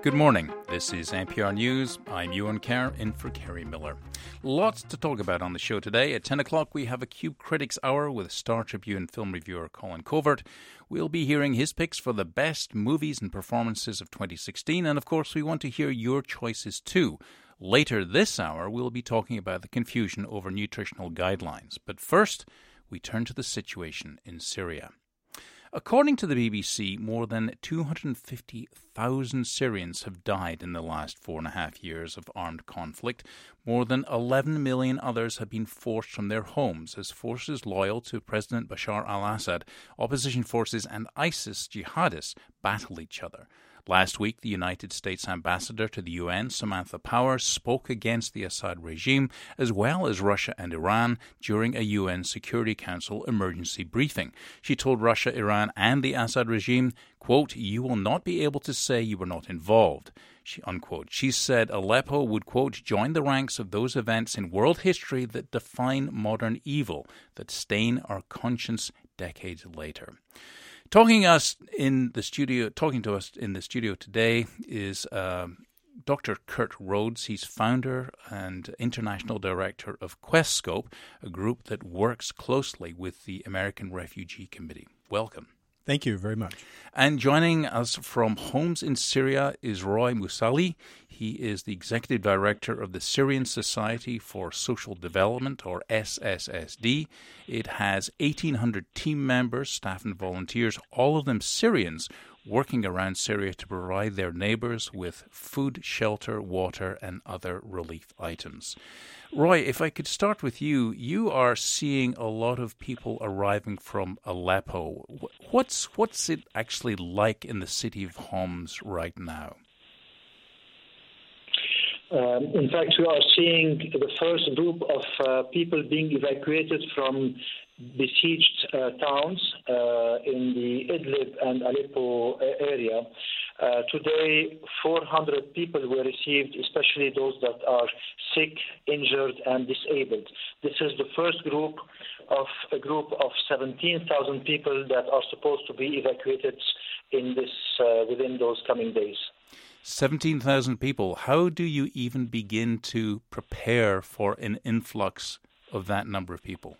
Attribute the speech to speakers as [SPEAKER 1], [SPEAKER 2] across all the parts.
[SPEAKER 1] Good morning. This is NPR News. I'm Ewan Kerr, in for Kerry Miller. Lots to talk about on the show today. At 10 o'clock, we have a Cube Critics Hour with Star Tribune film reviewer Colin Covert. We'll be hearing his picks for the best movies and performances of 2016. And, of course, we want to hear your choices, too. Later this hour, we'll be talking about the confusion over nutritional guidelines. But first, we turn to the situation in Syria. According to the BBC, more than 250,000 Syrians have died in the last 4.5 years of armed conflict. More than 11 million others have been forced from their homes as forces loyal to President Bashar al-Assad, opposition forces and ISIS jihadists battle each other. Last week, the United States ambassador to the UN, Samantha Power, spoke against the Assad regime, as well as Russia and Iran, during a UN Security Council emergency briefing. She told Russia, Iran, and the Assad regime, quote, "You will not be able to say you were not involved," unquote. She said Aleppo would, quote, "join the ranks of those events in world history that define modern evil, that stain our conscience decades later." Talking to us in the studio today is Dr. Kurt Rhodes. He's founder and international director of QuestScope, a group that works closely with the American Refugee Committee. Welcome.
[SPEAKER 2] Thank you very much.
[SPEAKER 1] And joining us from Homes in Syria is Roy Musali. He is the executive director of the Syrian Society for Social Development, or SSSD. It has 1,800 team members, staff and volunteers, all of them Syrians, working around Syria to provide their neighbours with food, shelter, water and other relief items. Roy, if I could start with you, you are seeing a lot of people arriving from Aleppo. What's it actually like in the city of Homs right now?
[SPEAKER 3] In fact, we are seeing the first group of people being evacuated from besieged towns in the Idlib and Aleppo area. Today, 400 people were received, especially those that are sick, injured, and disabled. This is the first group of 17,000 people that are supposed to be evacuated in this within those coming days.
[SPEAKER 1] 17,000 people. How do you even begin to prepare for an influx of that number of people?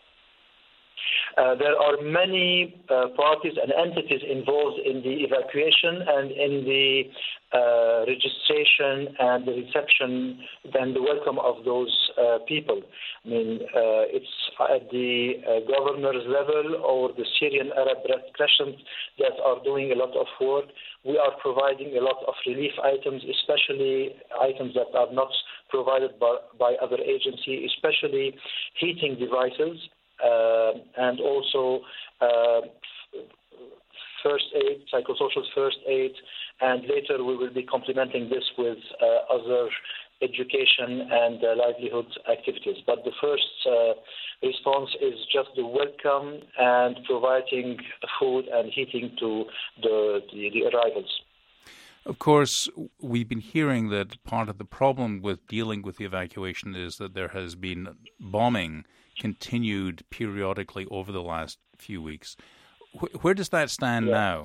[SPEAKER 3] There are many parties and entities involved in the evacuation and in the registration and the reception and the welcome of those people. I mean, it's at the governor's level or the Syrian Arab Red Crescent that are doing a lot of work. We are providing a lot of relief items, especially items that are not provided by other agencies, especially heating devices. And also first aid, psychosocial first aid, and later we will be complementing this with other education and livelihood activities. But the first response is just the welcome and providing food and heating to the arrivals.
[SPEAKER 1] Of course, we've been hearing that part of the problem with dealing with the evacuation is that there has been bombing continued periodically over the last few weeks. Where does that stand now?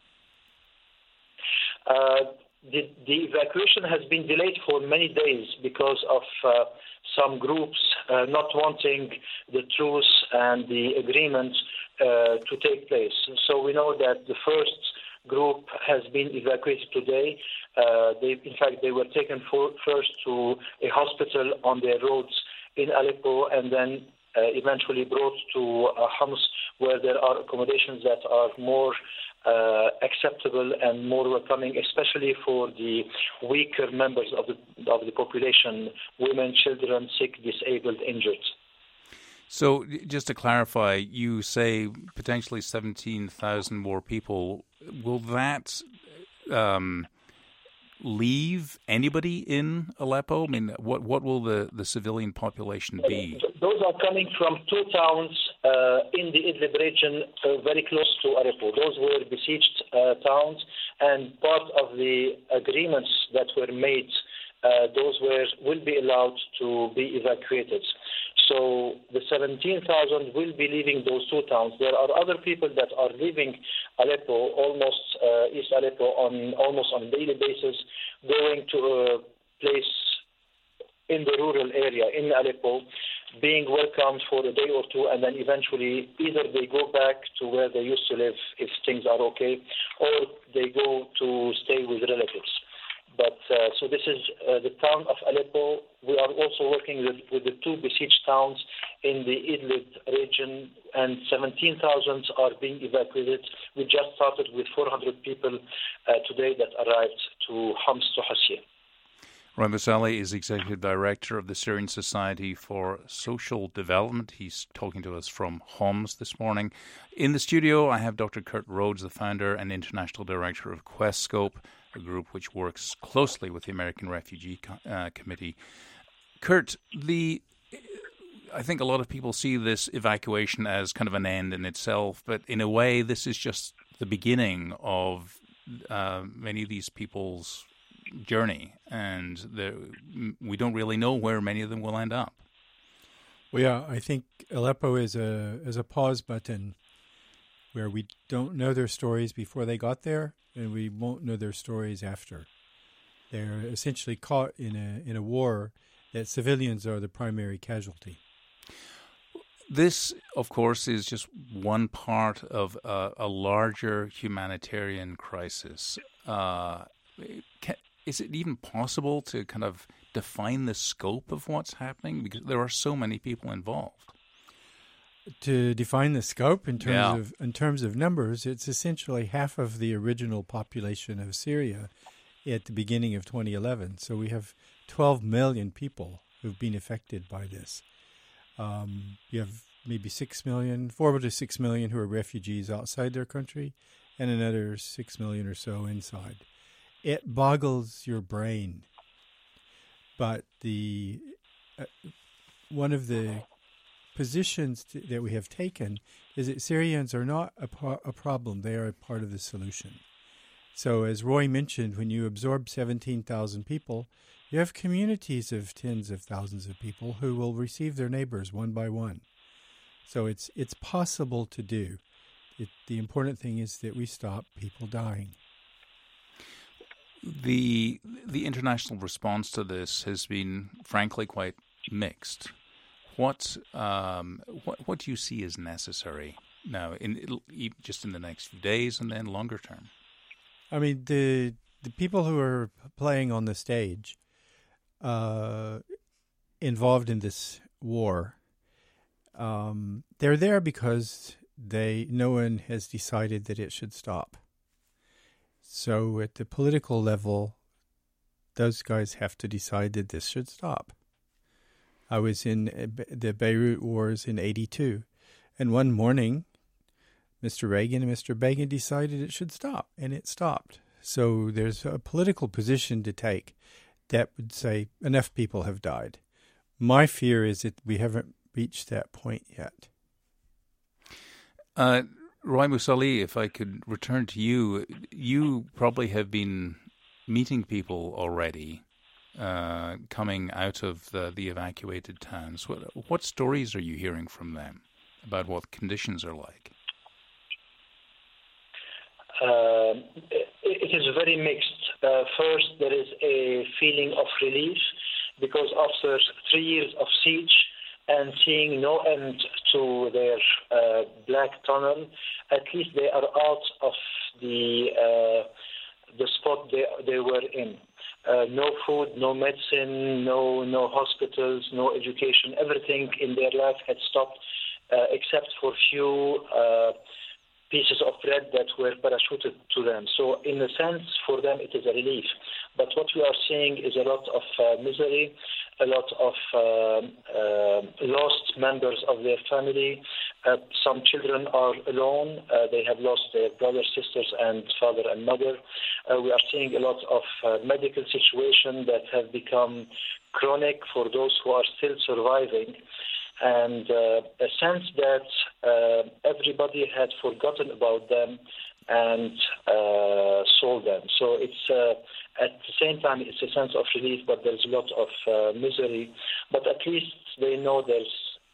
[SPEAKER 3] The evacuation has been delayed for many days because of some groups not wanting the truce and the agreement to take place. So we know that the first group has been evacuated today. They were taken first to a hospital on their roads in Aleppo and then eventually brought to Homs, where there are accommodations that are more acceptable and more welcoming, especially for the weaker members of the population, women, children, sick, disabled, injured.
[SPEAKER 1] So just to clarify, you say potentially 17,000 more people. Will that leave anybody in Aleppo? I mean, what will the civilian population be?
[SPEAKER 3] Those are coming from two towns in the Idlib region, very close to Aleppo. Those were besieged towns, and part of the agreements that were made, those will be allowed to be evacuated. So the 17,000 will be leaving those two towns. There are other people that are leaving Aleppo, East Aleppo, almost on a daily basis, going to a place in the rural area in Aleppo, being welcomed for a day or two, and then eventually either they go back to where they used to live if things are okay, or they go to stay with relatives. But so this is the town of Aleppo. We are also working with the two besieged towns in the Idlib region, and 17,000 are being evacuated. We just started with 400 people today that arrived to Homs, to Hassieh.
[SPEAKER 1] Roy Mousalli is Executive Director of the Syrian Society for Social Development. He's talking to us from Homs this morning. In the studio, I have Dr. Kurt Rhodes, the founder and International Director of QuestScope, a group which works closely with the American Refugee Committee. Kurt, I think a lot of people see this evacuation as kind of an end in itself, but in a way, this is just the beginning of many of these people's journey, and we don't really know where many of them will end up.
[SPEAKER 2] Well, yeah, I think Aleppo is a pause button where we don't know their stories before they got there, and we won't know their stories after. They're essentially caught in a war that civilians are the primary casualty.
[SPEAKER 1] This, of course, is just one part of a larger humanitarian crisis. Is it even possible to kind of define the scope of what's happening? Because there are so many people involved.
[SPEAKER 2] To define the scope in terms of numbers, it's essentially half of the original population of Syria at the beginning of 2011. So we have 12 million people who've been affected by this. You have maybe 4 to 6 million who are refugees outside their country, and another 6 million or so inside. It boggles your brain. But one of the positions that we have taken is that Syrians are not a problem. They are a part of the solution. So as Roy mentioned, when you absorb 17,000 people, you have communities of tens of thousands of people who will receive their neighbors one by one. So it's possible to do. The important thing is that we stop people dying.
[SPEAKER 1] The international response to this has been, frankly, quite mixed. What do you see as necessary now, just in the next few days and then longer term?
[SPEAKER 2] I mean, the people who are playing on the stage, involved in this war, they're there because no one has decided that it should stop. So at the political level, those guys have to decide that this should stop. I was in the Beirut wars in 1982, and one morning, Mr. Reagan and Mr. Begin decided it should stop, and it stopped. So there's a political position to take that would say enough people have died. My fear is that we haven't reached that point yet.
[SPEAKER 1] Roy Mousalli, if I could return to you, you probably have been meeting people already coming out of the evacuated towns. What stories are you hearing from them about what conditions are like?
[SPEAKER 3] It is very mixed. First, there is a feeling of relief because after 3 years of siege and seeing no end to their black tunnel, at least they are out of the spot they were in. No food, no medicine, no hospitals, no education. Everything in their life had stopped except for few pieces of bread that were parachuted to them. So in a sense, for them, it is a relief. But what we are seeing is a lot of misery, a lot of lost members of their family. Some children are alone. They have lost their brothers, sisters, and father and mother. We are seeing a lot of medical situations that have become chronic for those who are still surviving. And a sense that everybody had forgotten about them and sold them. So it's at the same time it's a sense of relief, but there's a lot of misery. But at least they know there's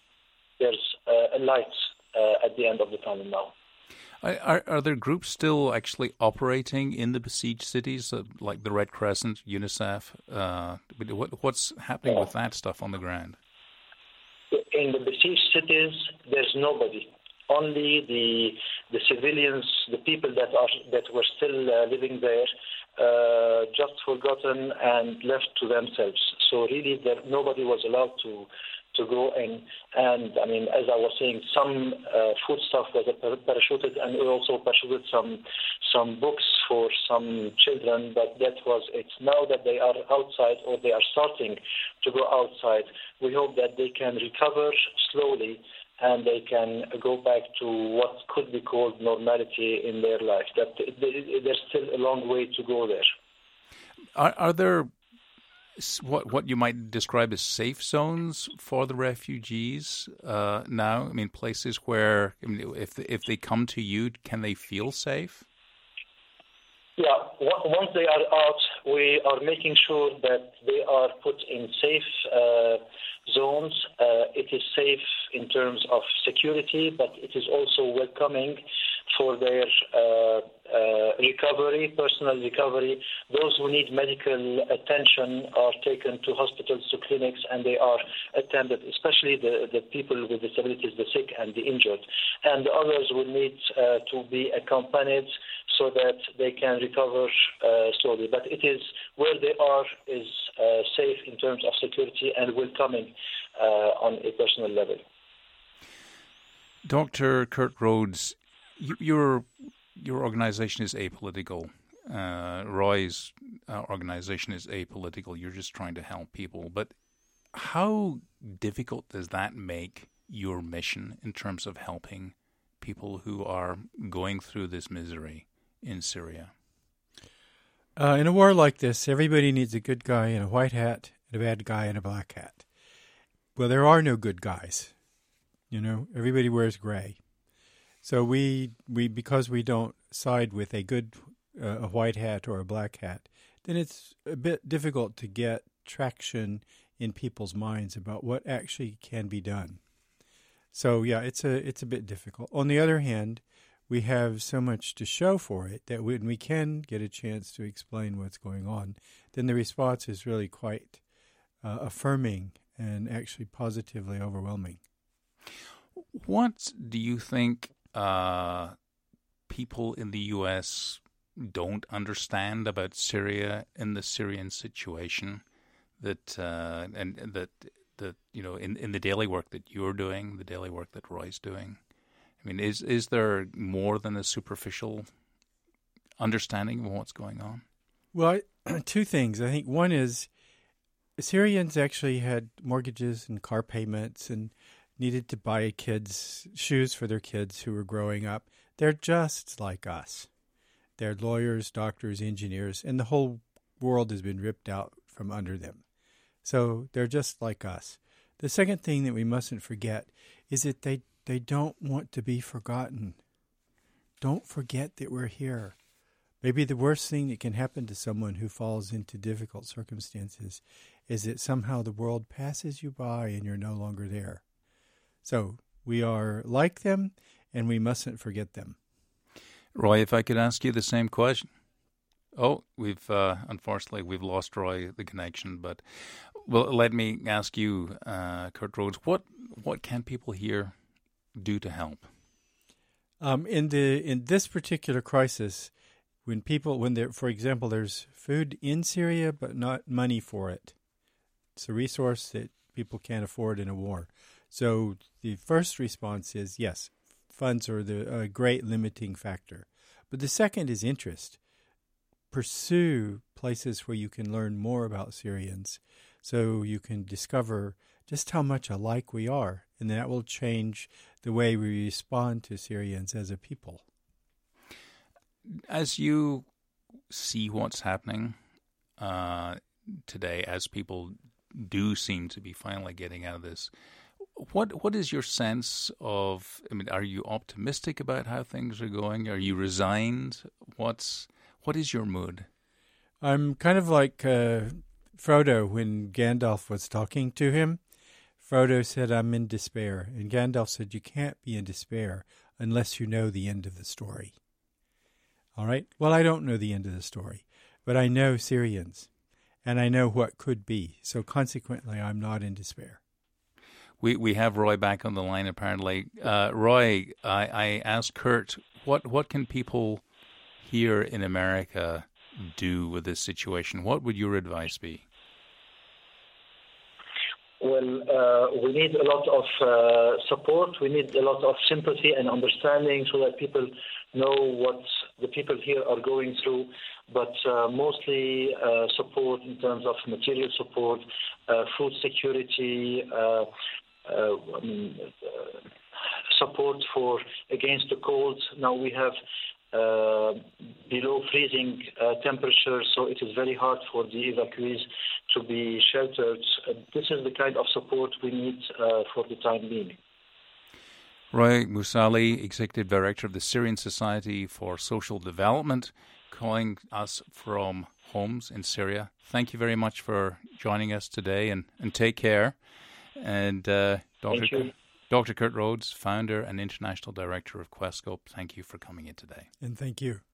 [SPEAKER 3] there's a light at the end of the tunnel now.
[SPEAKER 1] Are there groups still actually operating in the besieged cities, like the Red Crescent, UNICEF? What's happening with that stuff on the ground?
[SPEAKER 3] In the besieged cities, there's nobody. Only the civilians, the people that were still living there, just forgotten and left to themselves. So really, nobody was allowed to go in. And I mean, as I was saying, some food stuff was parachuted, and we also parachuted some books for some children. But that was it. Now that they are outside, or they are starting to go outside, we hope that they can recover slowly and they can go back to what could be called normality in their life. That there's still a long way to go there.
[SPEAKER 1] Are there what you might describe as safe zones for the refugees now? I mean, places where, I mean, if they come to you, can they feel safe?
[SPEAKER 3] Yeah, once they are out, we are making sure that they are put in safe zones. It is safe in terms of security, but it is also welcoming for their recovery, personal recovery. Those who need medical attention are taken to hospitals, to clinics, and they are attended, especially the people with disabilities, the sick and the injured. And the others will need to be accompanied so that they can recover slowly. But it is where they are is safe in terms of security and welcoming on a personal level.
[SPEAKER 1] Dr. Kurt Rhodes, your organization is apolitical. Roy's organization is apolitical. You're just trying to help people. But how difficult does that make your mission in terms of helping people who are going through this misery in Syria?
[SPEAKER 2] In a war like this, everybody needs a good guy in a white hat and a bad guy in a black hat. Well, there are no good guys. You know, everybody wears gray. So we because we don't side with a good a white hat or a black hat, then it's a bit difficult to get traction in people's minds about what actually can be done. So yeah, it's a bit difficult. On the other hand, we have so much to show for it that when we can get a chance to explain what's going on, then the response is really quite affirming and actually positively overwhelming.
[SPEAKER 1] What do you think people in the U.S. don't understand about Syria and the Syrian situation? That you know, in the daily work that you're doing, the daily work that Roy's doing. I mean, is there more than a superficial understanding of what's going on? Well,
[SPEAKER 2] two things. I think one is Syrians actually had mortgages and car payments and needed to buy kids shoes for their kids who were growing up. They're just like us. They're lawyers, doctors, engineers, and the whole world has been ripped out from under them. So they're just like us. The second thing that we mustn't forget is that they don't want to be forgotten. Don't forget that we're here. Maybe the worst thing that can happen to someone who falls into difficult circumstances is that somehow the world passes you by and you're no longer there. So we are like them, and we mustn't forget them.
[SPEAKER 1] Roy, if I could ask you the same question. Oh, unfortunately we've lost Roy, the connection. But well, let me ask you, Kurt Rhodes, what can people here do to help?
[SPEAKER 2] In this particular crisis, for example, there's food in Syria but not money for it. It's a resource that people can't afford in a war. So the first response is, yes, funds are a great limiting factor. But the second is interest. Pursue places where you can learn more about Syrians so you can discover just how much alike we are, and that will change the way we respond to Syrians as a people.
[SPEAKER 1] As you see what's happening today, as people do seem to be finally getting out of this, what is your sense of, I mean, are you optimistic about how things are going? Are you resigned? What is your mood?
[SPEAKER 2] I'm kind of like Frodo when Gandalf was talking to him. Frodo said, I'm in despair. And Gandalf said, you can't be in despair unless you know the end of the story. All right? Well, I don't know the end of the story, but I know Syrians, and I know what could be. So consequently, I'm not in despair.
[SPEAKER 1] We have Roy back on the line, apparently. Roy, I asked Kurt, what can people here in America do with this situation? What would your advice be?
[SPEAKER 3] Well, we need a lot of support. We need a lot of sympathy and understanding so that people know what the people here are going through, but mostly support in terms of material support, food security, support against the cold. Now we have below freezing temperatures, so it is very hard for the evacuees to be sheltered. This is the kind of support we need for the time being.
[SPEAKER 1] Roy Musali, Executive Director of the Syrian Society for Social Development, calling us from Homs in Syria. Thank you very much for joining us today, and take care. And Dr. Kurt Rhodes, Founder and International Director of Questscope, thank you for coming in today.
[SPEAKER 2] And thank you.